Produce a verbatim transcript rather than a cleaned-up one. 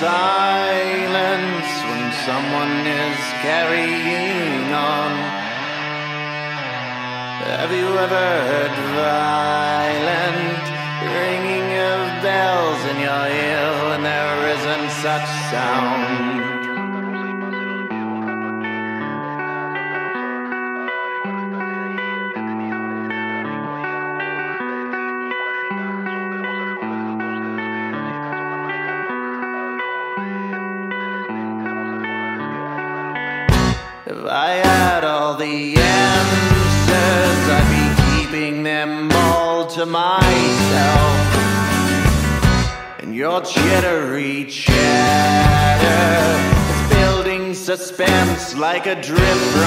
silence when someone is carrying on. Have you ever heard violent ringing of bells in your ear when there isn't such sound? If I had all the answers, I'd be keeping them all to myself. And your jittery chatter is building suspense like a drip.